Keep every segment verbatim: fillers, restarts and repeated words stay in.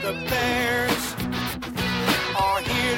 the Bears are here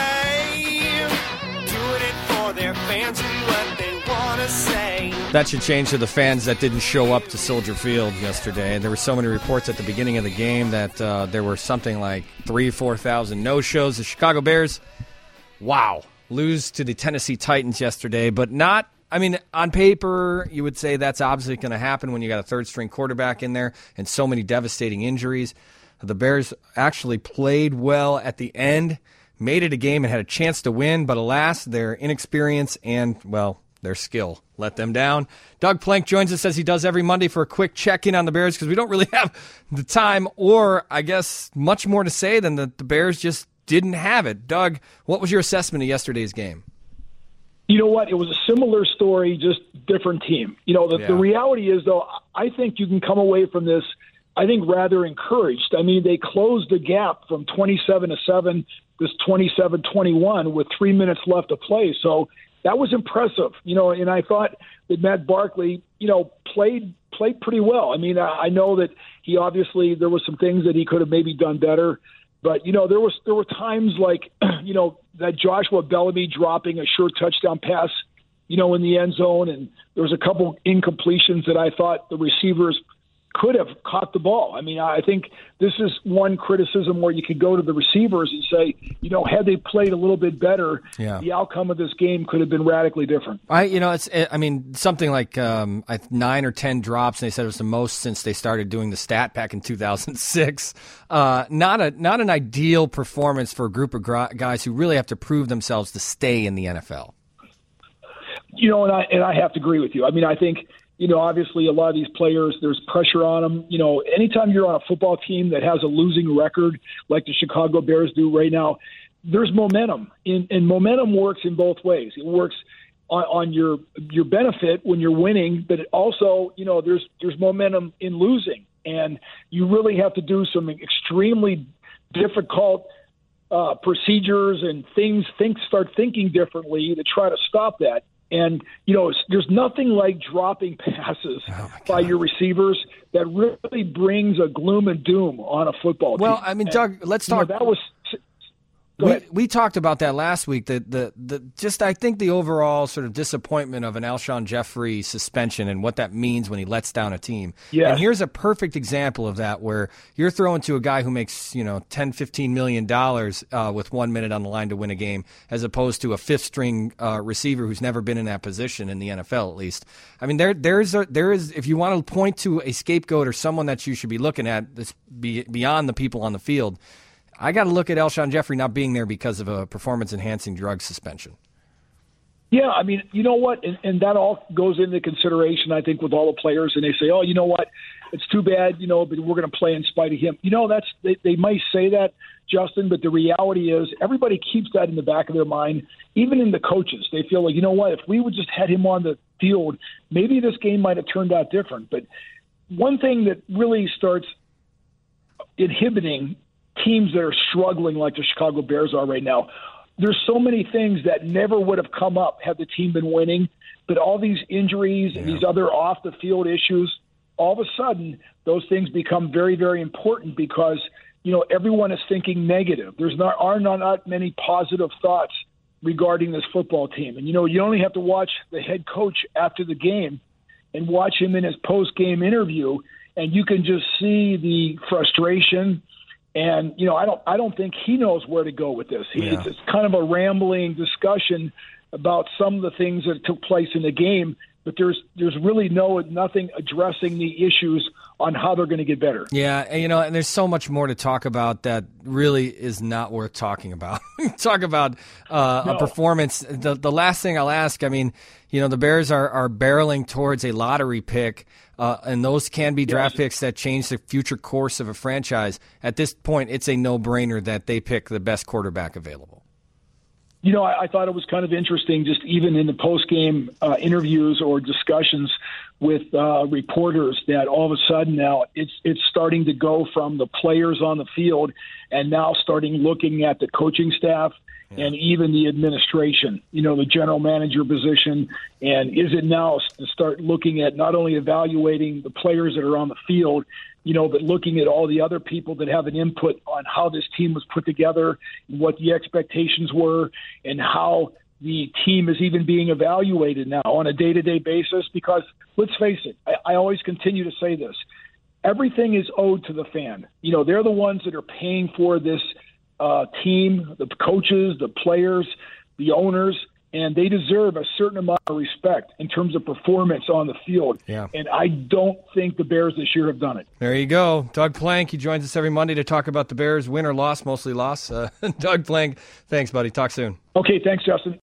today, doing it for their fans and what they want to say. That should change to the fans that didn't show up to Soldier Field yesterday. There were so many reports at the beginning of the game that uh, there were something like three, four thousand no-shows. The Chicago Bears, wow, lose to the Tennessee Titans yesterday, but not. I mean, on paper, you would say that's obviously going to happen when you got a third-string quarterback in there and so many devastating injuries. The Bears actually played well at the end, made it a game and had a chance to win, but alas, their inexperience and, well, their skill let them down. Doug Plank joins us as he does every Monday for a quick check-in on the Bears because we don't really have the time or, I guess, much more to say than that the Bears just didn't have it. Doug, what was your assessment of yesterday's game? You know what? It was a similar story, just different team. You know, the, yeah. the reality is, though, I think you can come away from this, I think, rather encouraged. I mean, they closed the gap from twenty-seven to seven, this twenty-seven twenty-one with three minutes left to play. So that was impressive. You know, and I thought that Matt Barkley, you know, played played pretty well. I mean, I, I know that he obviously, there were some things that he could have maybe done better. But, you know, there was there were times like, you know, that Joshua Bellamy dropping a short touchdown pass, you know, in the end zone. And there was a couple incompletions that I thought the receivers could have caught the ball. I mean, I think this is one criticism where you could go to the receivers and say, you know, had they played a little bit better, yeah. the outcome of this game could have been radically different. I, you know, it's, I mean, something like um, nine or ten drops, and they said it was the most since they started doing the stat back in two thousand six. Uh, not a, not an ideal performance for a group of guys who really have to prove themselves to stay in the N F L. You know, and I and I have to agree with you. I mean, I think, you know, obviously a lot of these players, there's pressure on them. You know, anytime you're on a football team that has a losing record like the Chicago Bears do right now, there's momentum. In, and momentum works in both ways. It works on, on your your benefit when you're winning, but it also, you know, there's there's momentum in losing. And you really have to do some extremely difficult uh, procedures and things, think, start thinking differently to try to stop that. And, you know, there's nothing like dropping passes oh by your receivers that really brings a gloom and doom on a football well, team. Well, I mean, and, Doug, let's talk. You know, that was. We, we talked about that last week. The, the the just I think the overall sort of disappointment of an Alshon Jeffrey suspension and what that means when he lets down a team. Yes. And here's a perfect example of that where you're throwing to a guy who makes, you know, ten, fifteen million dollars uh, with one minute on the line to win a game, as opposed to a fifth string uh, receiver who's never been in that position in the N F L at least. I mean, there there's a, there is if you want to point to a scapegoat or someone that you should be looking at that's be, beyond the people on the field. I got to look at Alshon Jeffrey not being there because of a performance-enhancing drug suspension. Yeah, I mean, you know what? And, and that all goes into consideration, I think, with all the players. And they say, oh, you know what? It's too bad, you know, but we're going to play in spite of him. You know, that's they, they might say that, Justin, but the reality is everybody keeps that in the back of their mind, even in the coaches. They feel like, you know what? If we would just had him on the field, maybe this game might have turned out different. But one thing that really starts inhibiting teams that are struggling like the Chicago Bears are right now, there's so many things that never would have come up had the team been winning, but all these injuries yeah. and these other off-the-field issues, all of a sudden, those things become very, very important because, you know, everyone is thinking negative. There's not are not, not many positive thoughts regarding this football team. And, you know, you only have to watch the head coach after the game and watch him in his post-game interview, and you can just see the frustration. And, you know, I don't I don't think he knows where to go with this. He, Yeah. it's, it's kind of a rambling discussion about some of the things that took place in the game, but there's there's really no nothing addressing the issues on how they're going to get better. Yeah, and, you know, and there's so much more to talk about that really is not worth talking about. Talk about uh, No. a performance. The the last thing I'll ask, I mean, you know, the Bears are, are barreling towards a lottery pick, uh, and those can be draft Yes. picks that change the future course of a franchise. At this point, it's a no-brainer that they pick the best quarterback available. You know, I, I thought it was kind of interesting, just even in the post-game uh, interviews or discussions with uh, reporters, that all of a sudden now it's it's starting to go from the players on the field and now starting looking at the coaching staff yeah. and even the administration, you know, the general manager position. And is it now to start looking at not only evaluating the players that are on the field, you know, but looking at all the other people that have an input on how this team was put together, and what the expectations were, and how the team is even being evaluated now on a day-to-day basis. Because let's face it, I, I always continue to say this, everything is owed to the fan. You know, they're the ones that are paying for this uh, team, the coaches, the players, the owners, and they deserve a certain amount of respect in terms of performance on the field. Yeah. And I don't think the Bears this year have done it. There you go. Doug Plank, he joins us every Monday to talk about the Bears' win or loss, mostly loss. Uh, Doug Plank, thanks, buddy. Talk soon. Okay, thanks, Justin.